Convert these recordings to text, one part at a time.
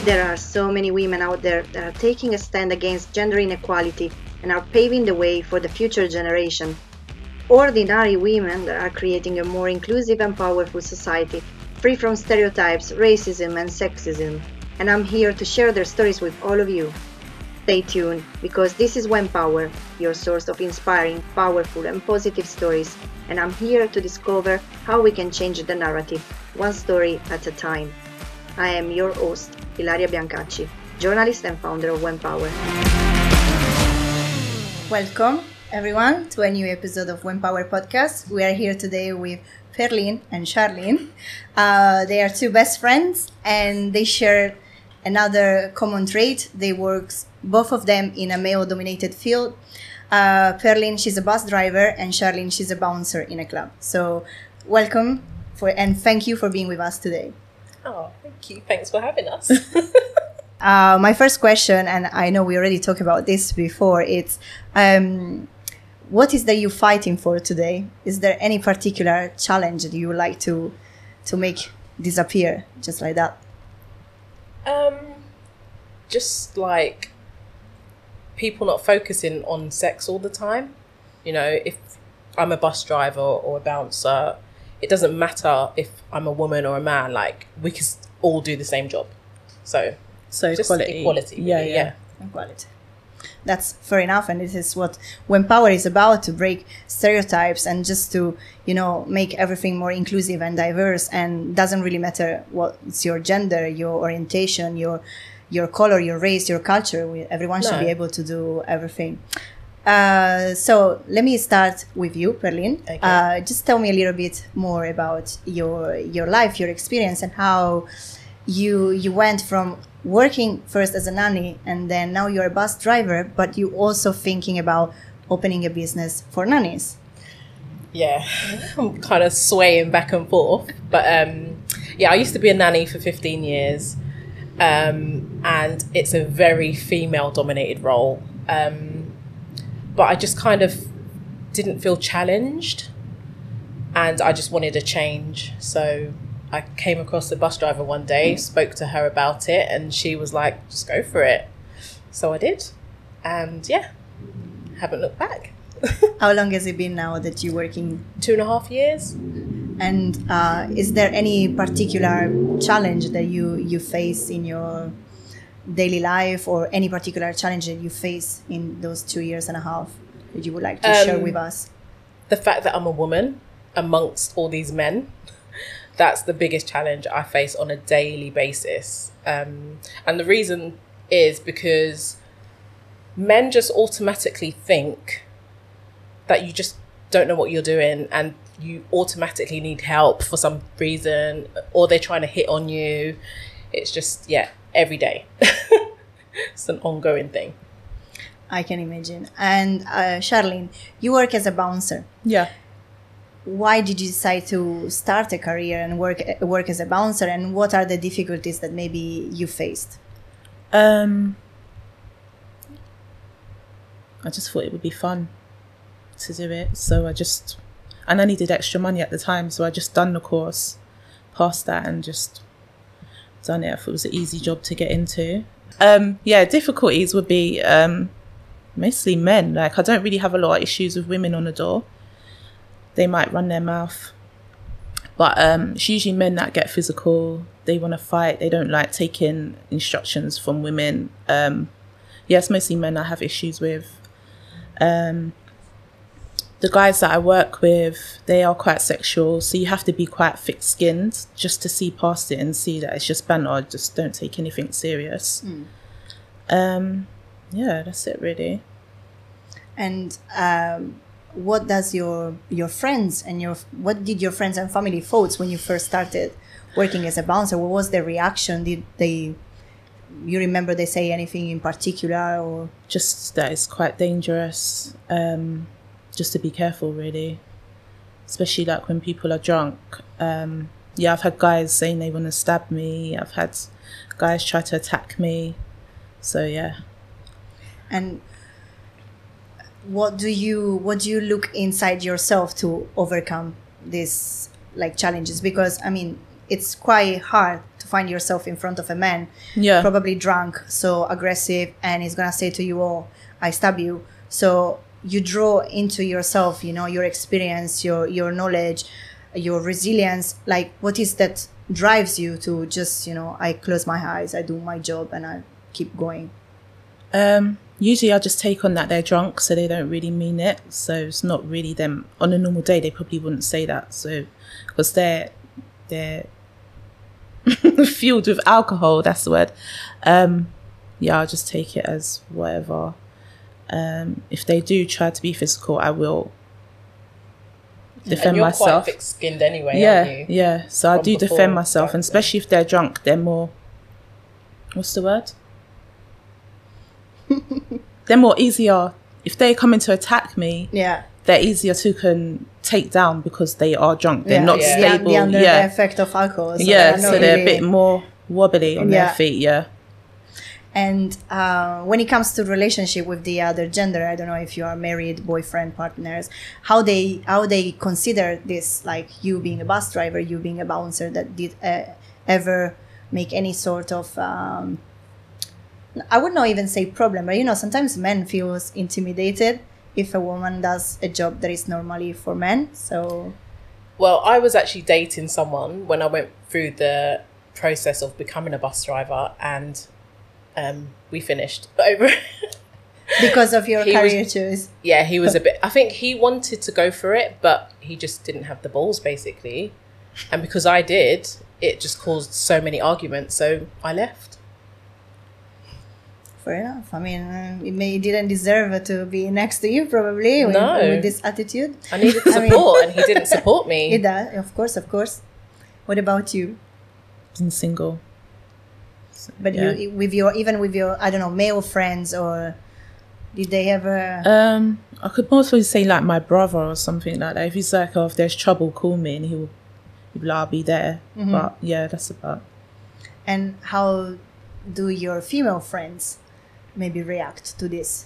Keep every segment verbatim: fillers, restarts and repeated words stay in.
There are so many women out there that are taking a stand against gender inequality and are paving the way for the future generation. Ordinary women that are creating a more inclusive and powerful society, free from stereotypes, racism, and sexism. And I'm here to share their stories with all of you. Stay tuned, because this is Wempower, your source of inspiring, powerful, and positive stories. And I'm here to discover how we can change the narrative, one story at a time. I am your host, Ilaria Biancacci, journalist and founder of Wempower. Welcome, everyone, to a new episode of Wempower Podcast. We are here today with Perlin and Charlene. Uh, they are two best friends, and they share another common trait. They work, both of them, in a male-dominated field. Uh, Perlin, she's a bus driver, and Charlene, she's a bouncer in a club. So, welcome, for and thank you for being with us today. Oh, thank you. Thanks for having us. uh, my first question, and I know we already talked about this before, it's um, what is that you fighting for today? Is there any particular challenge that you would like to to make disappear, just like that? Um, just like people not focusing on sex all the time. You know, if I'm a bus driver or a bouncer, it doesn't matter if I'm a woman or a man, like we can all do the same job. So, so just equality. equality really, yeah, yeah, yeah. Equality. That's fair enough. And this is what Wempower is about, to break stereotypes and just to, you know, make everything more inclusive and diverse. And doesn't really matter what it's your gender, your orientation, your your color, your race, your culture. We, everyone should No. be able to do everything. Uh, so let me start with you, Perlin. Okay. Uh, just tell me a little bit more about your your life, your experience, and how you you went from working first as a nanny and then now you're a bus driver, but you also thinking about opening a business for nannies. Yeah, I'm kind of swaying back and forth. But um, yeah, I used to be a nanny for fifteen years, um, and it's a very female-dominated role. Um, but I just kind of didn't feel challenged, and I just wanted a change. So I came across a bus driver one day, spoke to her about it, and she was like, just go for it. So I did. And yeah, haven't looked back. How long has it been now that you're working? Two and a half years. And uh, is there any particular challenge that you, you face in your daily life, or any particular challenge that you face in those two years and a half that you would like to Um, share with us? The fact that I'm a woman amongst all these men, that's the biggest challenge I face on a daily basis. Um, and the reason is because men just automatically think that you just don't know what you're doing and you automatically need help for some reason, or they're trying to hit on you. It's just, yeah, every day. It's an ongoing thing. I can imagine. And uh, Charlene, you work as a bouncer. yeah. Why did you decide to start a career and work work as a bouncer, and what are the difficulties that maybe you faced? Um, I just thought it would be fun to do it, so I just, and I needed extra money at the time, so I just done the course, passed that, and just done it. I thought it was an easy job to get into. Um, yeah, difficulties would be um, mostly men. Like, I don't really have a lot of issues with women on the door. They might run their mouth, but um, it's usually men that get physical. They want to fight. They don't like taking instructions from women. Um, yeah, it's mostly men I have issues with. Um, the guys that I work with, they are quite sexual, so you have to be quite thick-skinned just to see past it and see that it's just banter. Just don't take anything serious. Mm. Um, yeah, that's it really. And um, what does your your friends and your what did your friends and family thoughts when you first started working as a bouncer? What was their reaction? Did they, you remember they say anything in particular, or Just that it's quite dangerous. Um, just to be careful, really, especially like when people are drunk. Um, yeah, I've had guys saying they want to stab me. I've had guys try to attack me. So yeah. and what do you what do you look inside yourself to overcome these like challenges? Because I mean, it's quite hard to find yourself in front of a man, Yeah. probably drunk, so aggressive, and he's gonna say to you, "Oh, I stab you." So you draw into yourself, you know, your experience, your your knowledge, your resilience. Like, what is that drives you to just, you know, I close my eyes, I do my job, and I keep going? Um, usually I just take on that they're drunk, so they don't really mean it. So it's not really them. On a normal day, they probably wouldn't say that. So, because they're, they're fueled with alcohol, that's the word. Um, yeah, I'll just take it as whatever. Um, if they do try to be physical, I will defend and you're myself. quite thick-skinned anyway, yeah, aren't you? yeah. So I From do before, defend myself, back and then. especially if they're drunk, they're more. What's the word? They're more easier. If they come in to attack me, Yeah. they're easier to can take down because they are drunk. They're yeah. not Yeah. The- stable. The, under the yeah, effect of alcohol. So yeah. they're So not they're really- a bit more wobbly on Yeah. their feet. Yeah. And uh, when it comes to relationship with the other gender, I don't know if you are married, boyfriend, partners, how they how they consider this, like you being a bus driver, you being a bouncer, that did uh, ever make any sort of um, I would not even say problem, but you know, sometimes men feels intimidated if a woman does a job that is normally for men. So Well, I was actually dating someone when I went through the process of becoming a bus driver, and um, we finished over. because of your He career was- choice. Yeah, he was a bit. I think he wanted to go for it, but he just didn't have the balls, basically. And because I did, it just caused so many arguments. So I left. Fair enough. I mean, uh, it may didn't deserve to be next to you, probably, with, No. with this attitude. I needed I mean- support, and he didn't support me. It does, of course, of course. What about you? Been single. But Yeah. you, with your, even with your, I don't know, male friends, or did they ever? Um, I could mostly say like my brother or something like that. If he's like, oh, if there's trouble, call me, and he'll, he'll be like, I'll be there. Mm-hmm. But yeah, that's about. And how do your female friends maybe react to this?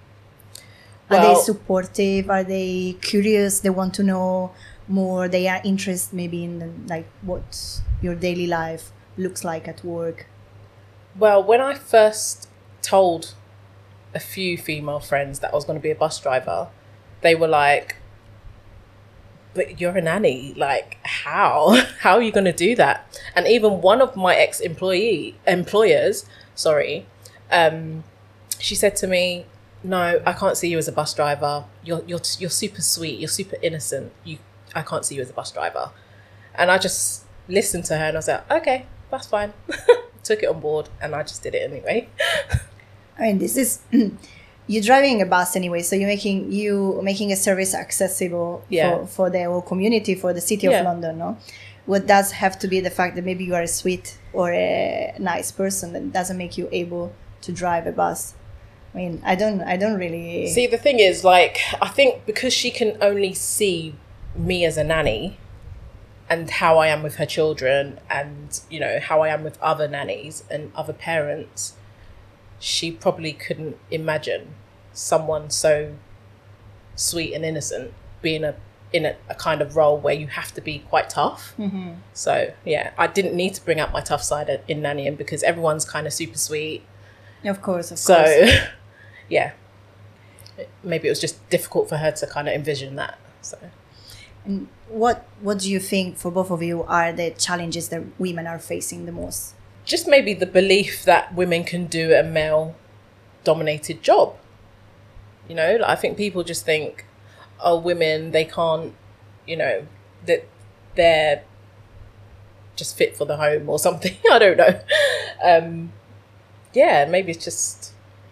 Are they Well- supportive? Are they curious? They want to know more. They are interested maybe in the, like what your daily life looks like at work. Well, when I first told a few female friends that I was going to be a bus driver, they were like, but you're a nanny. Like, how? How are you going to do that? And even one of my ex-employee employers, sorry, um, she said to me, no, I can't see you as a bus driver. You're, you're, you're super sweet. You're super innocent. You, I can't see you as a bus driver. And I just listened to her and I was like, okay, that's fine. Took it on board and I just did it anyway. I mean, this is you're driving a bus anyway, so you're making you making a service accessible Yeah. for, for the whole community, for the city Yeah. of London. No, what does have to be the fact that maybe you are a sweet or a nice person that doesn't make you able to drive a bus. I mean, I don't, I don't really. See, the thing is, like, I think because she can only see me as a nanny and how I am with her children and, you know, how I am with other nannies and other parents, she probably couldn't imagine someone so sweet and innocent being a in a, a kind of role where you have to be quite tough. Mm-hmm. So, yeah, I didn't need to bring out my tough side in nannying because everyone's kind of super sweet. Of course, of So, course. yeah, maybe it was just difficult for her to kind of envision that. So, And what what do you think for both of you are the challenges that women are facing the most? just maybe the belief that women can do a male-dominated job. You know, like, I think people just think, oh, women, they can't, you know, that they're just fit for the home or something. I don't know. Um, yeah, maybe it's just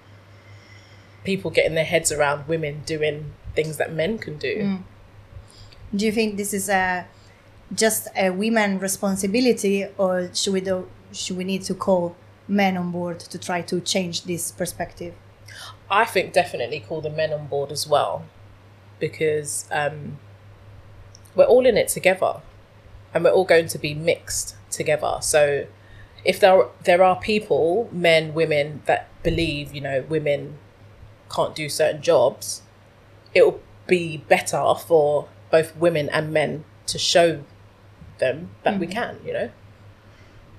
people getting their heads around women doing things that men can do. Mm. Do you think this is a just a women responsibility, or should we do, should we need to call men on board to try to change this perspective? I think definitely call the men on board as well, because um, we're all in it together and we're all going to be mixed together. So if there there are people, men, women, that believe, you know, women can't do certain jobs, it'll be better for both women and men to show them that we can, you know.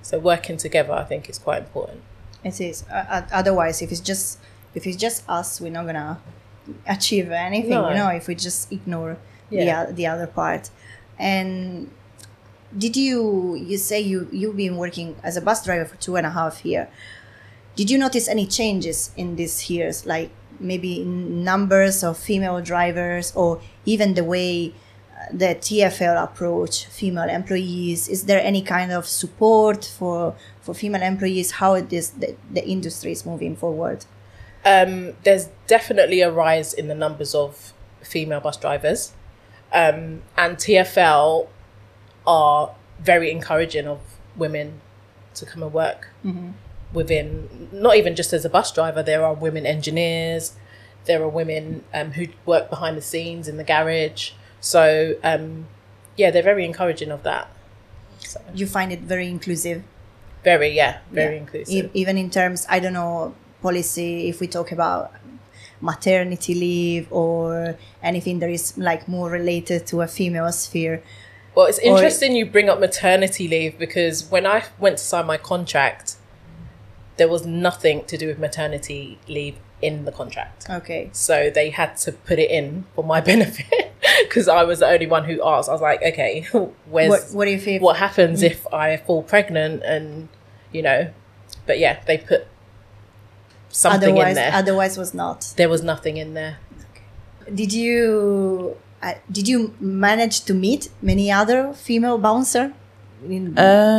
So working together, I think, is quite important. It is. Uh, otherwise, if it's just if it's just us, we're not gonna achieve anything. No. You know, if we just ignore Yeah. the the other part. And did you you say you you've been working as a bus driver for two and a half years? Did you notice any changes in these years, like maybe numbers of female drivers, or even the way the T F L approach female employees? Is there any kind of support for for female employees? How it is the, the industry is moving forward? Um, there's definitely a rise in the numbers of female bus drivers, um, and T F L are very encouraging of women to come and work Mm-hmm. within, not even just as a bus driver. There are women engineers, there are women um, who work behind the scenes in the garage. So um, yeah, they're very encouraging of that. So, You find it very inclusive, very, yeah, very Yeah. inclusive. E- even in terms, I don't know, policy. If we talk about maternity leave or anything that is like more related to a female sphere. Well, it's Or- interesting you bring up maternity leave, because when I went to sign my contract, there was nothing to do with maternity leave in the contract. Okay. So they had to put it in for my benefit, because I was the only one who asked. I was like, okay, where's What, what if, if what happens if I fall pregnant? And, you know, but yeah, they put something otherwise, in there. otherwise was not. There was nothing in there. Did you uh, did you manage to meet many other female bouncer? In,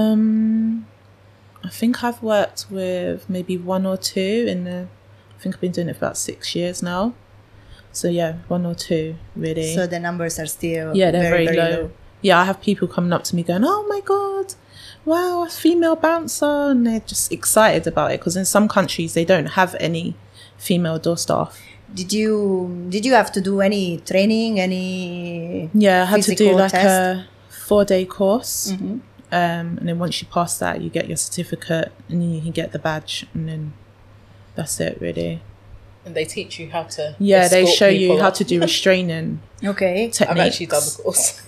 Um, I think I've worked with maybe one or two in the. I think I've been doing it for about six years now. So yeah, one or two really. so the numbers are still yeah, they're very, very, very low. low. Yeah, I have people coming up to me going, "Oh my god, wow, a female bouncer," and they're just excited about it, because in some countries they don't have any female door staff. Did you did you have to do any training? Any Yeah, I had to do physical like test? a four day course. Mhm. Um, and then once you pass that, you get your certificate, and then you can get the badge, and then that's it, really. And they teach you how to. Yeah, they escort show you people how up. to do restraining Okay. techniques. I've actually done the course.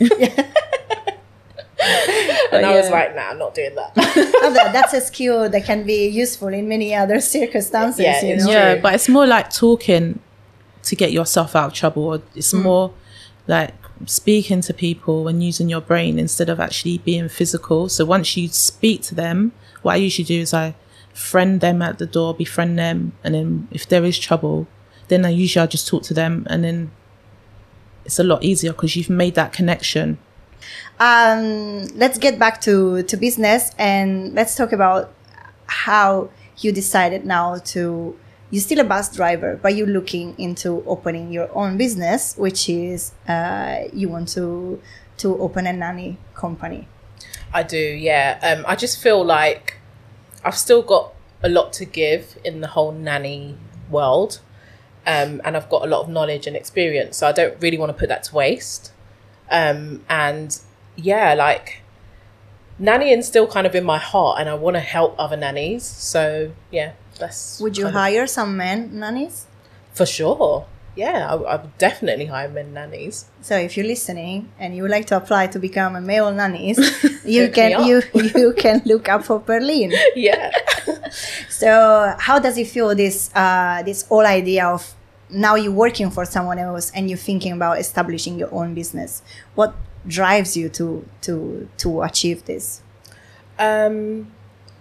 But And I was yeah. like, nah, I'm not doing that. Oh, that- that's a skill that can be useful in many other circumstances. Yeah, you it's know? Yeah, true. but it's more like talking to get yourself out of trouble. Or it's Mm. more like speaking to people and using your brain instead of actually being physical. So once you speak to them, what I usually do is I friend them at the door, befriend them, and then if there is trouble, then I usually I just talk to them, and then it's a lot easier because you've made that connection. Um, let's get back to, to business, and let's talk about how you decided now to, you're still a bus driver, but you're looking into opening your own business, which is uh, you want to to open a nanny company. I do, yeah. Um, I just feel like I've still got a lot to give in the whole nanny world. Um, and I've got a lot of knowledge and experience. So I don't really want to put that to waste. Um, and yeah, like nannying's still kind of in my heart, and I want to help other nannies. So yeah, that's... Would you kind of- hire some men nannies? For sure. Yeah, I, I would definitely hire men nannies. So if you're listening and you would like to apply to become a male nannies, you Look me can up. you you can look up for Perlin. Yeah. So how does it feel, this uh, this whole idea of now you're working for someone else and you're thinking about establishing your own business? What drives you to to to achieve this? Um,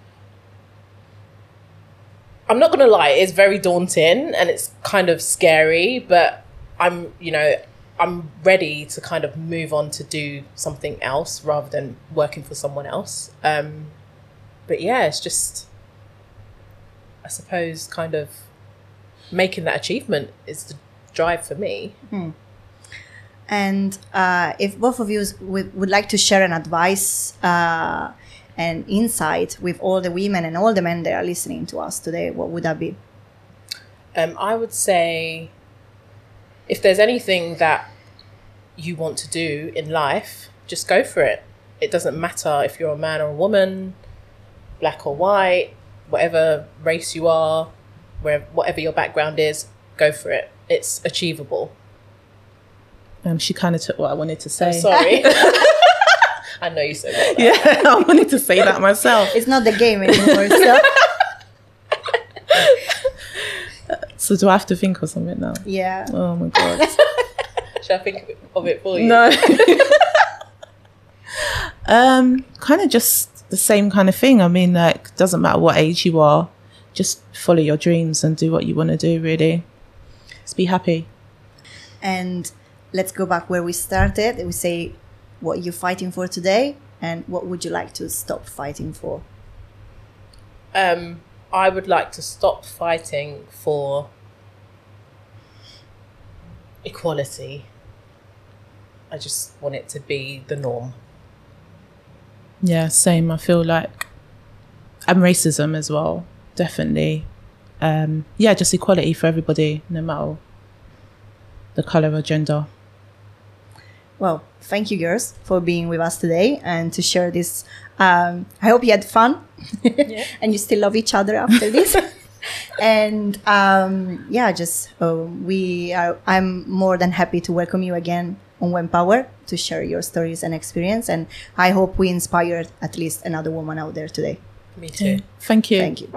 I'm not going to lie, it's very daunting and it's kind of scary, but I'm, you know, I'm ready to kind of move on to do something else rather than working for someone else. Um, but yeah, it's just, I suppose, kind of making that achievement is the drive for me. And uh, if both of you would, would like to share an advice uh, and insight with all the women and all the men that are listening to us today, what would that be? Um, I would say if there's anything that you want to do in life, just go for it. It doesn't matter if you're a man or a woman, black or white, whatever race you are, where whatever your background is, go for it. It's achievable. Um, she kind of took what I wanted to say. I'm sorry. I know you said that. Yeah, I wanted to say that myself. It's not the game anymore. So. So do I have to think of something now? Yeah. Oh my god. Should I think of it for you? No. um, kind of just the same kind of thing. I mean, like, doesn't matter what age you are, just follow your dreams and do what you want to do. Really, just be happy. And let's go back where we started. We say what you're fighting for today, and what would you like to stop fighting for? Um, I would like to stop fighting for equality. I just want it to be the norm. Yeah, same. I feel like, and racism as well, definitely. Um, yeah, just equality for everybody, no matter the colour or gender. Well, thank you, girls, for being with us today and to share this. Um, I hope you had fun Yeah. and you still love each other after this. And um, yeah, just uh, we are. I'm more than happy to welcome you again on Wempower to share your stories and experience. And I hope we inspired at least another woman out there today. Me too. Thank you. Thank you.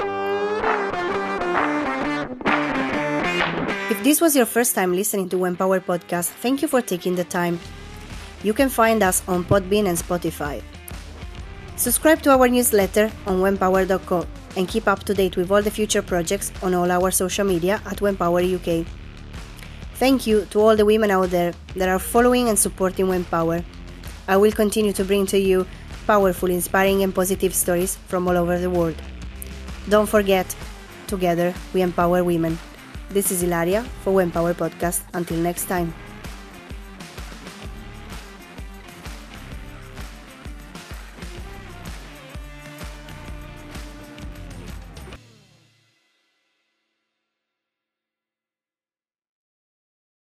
If this was your first time listening to Wempower podcast, thank you for taking the time. You can find us on Podbean and Spotify. Subscribe to our newsletter on wempower dot co and keep up to date with all the future projects on all our social media at Wempower U K. Thank you to all the women out there that are following and supporting Wempower. I will continue to bring to you powerful, inspiring and positive stories from all over the world. Don't forget, together we empower women. This is Ilaria for Wempower Podcast. Until next time.